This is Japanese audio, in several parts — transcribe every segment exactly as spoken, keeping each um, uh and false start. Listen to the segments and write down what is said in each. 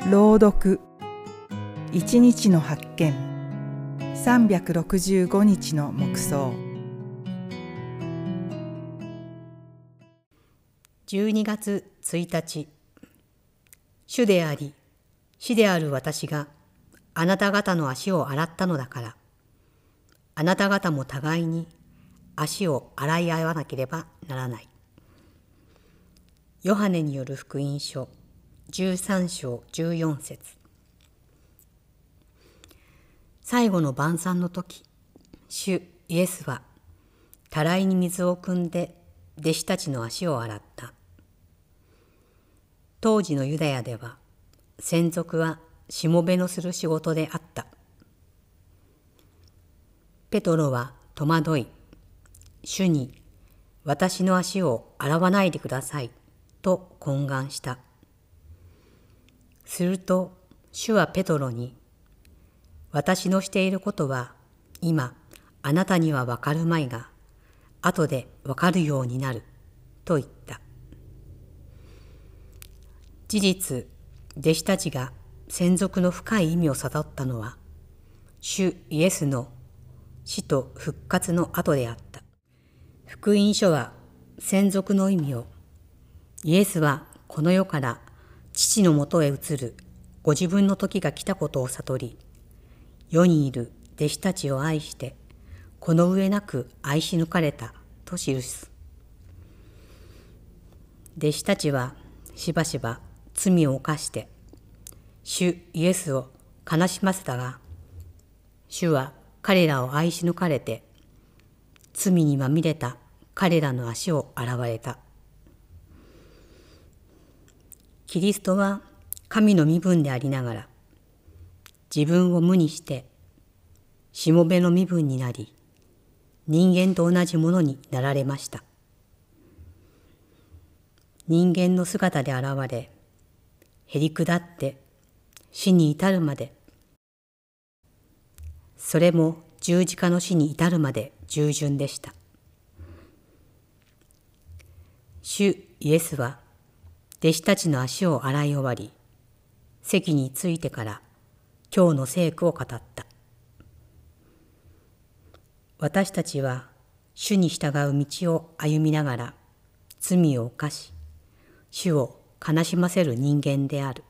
朗読一日の発見さんびゃくろくじゅうごにちの黙想。 じゅうにがつついたち、主であり死である私があなた方の足を洗ったのだから、あなた方も互いに足を洗い合わなければならない。ヨハネによる福音書じゅうさんしょうじゅうよんせつ。最後の晩餐の時、主イエスはたらいに水を汲んで弟子たちの足を洗った。当時のユダヤでは洗足はしもべのする仕事であった。ペトロは戸惑い、主に私の足を洗わないでくださいと懇願した。すると主はペトロに、私のしていることは今あなたにはわかるまいが、後でわかるようになると言った。事実、弟子たちが洗足の深い意味を悟ったのは、主イエスの死と復活の後であった。福音書は洗足の意味を、イエスはこの世から父のもとへ移るご自分の時が来たことを悟り、世にいる弟子たちを愛してこの上なく愛し抜かれたと記す。弟子たちはしばしば罪を犯して主イエスを悲しませたが、主は彼らを愛し抜かれて罪にまみれた彼らの足を洗われた。キリストは神の身分でありながら、自分を無にしてしもべの身分になり、人間と同じものになられました。人間の姿で現れ、へりくだって死に至るまで、それも十字架の死に至るまで従順でした。主イエスは弟子たちの足を洗い終わり、席についてから今日の聖句を語った。私たちは主に従う道を歩みながら罪を犯し、主を悲しませる人間である。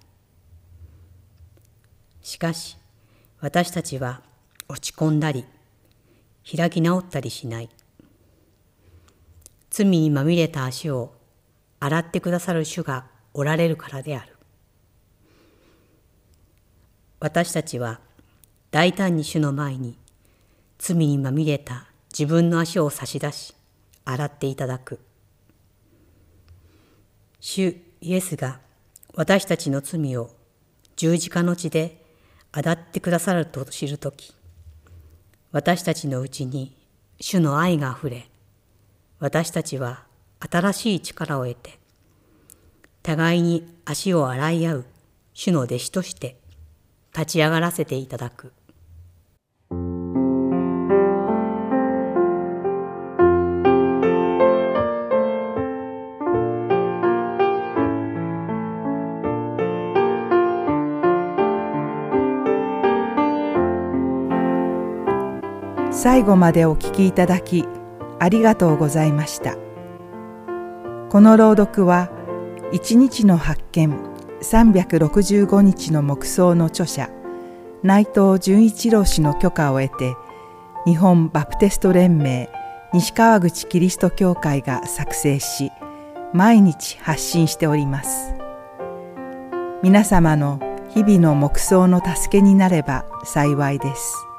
しかし私たちは落ち込んだり開き直ったりしない。罪にまみれた足を洗ってくださる主がおられるからである。私たちは大胆に主の前に罪にまみれた自分の足を差し出し洗っていただく。主イエスが私たちの罪を十字架の地で洗ってくださると知るとき、私たちのうちに主の愛があふれ、私たちは新しい力を得て、互いに足を洗い合う主の弟子として立ち上がらせていただく。 最後までお聞きいただきありがとうございました。この朗読は一日の発見さんびゃくろくじゅうごにちの黙想の著者内藤純一郎氏の許可を得て、日本バプテスト連盟西川口キリスト教会が作成し、毎日発信しております。皆様の日々の黙想の助けになれば幸いです。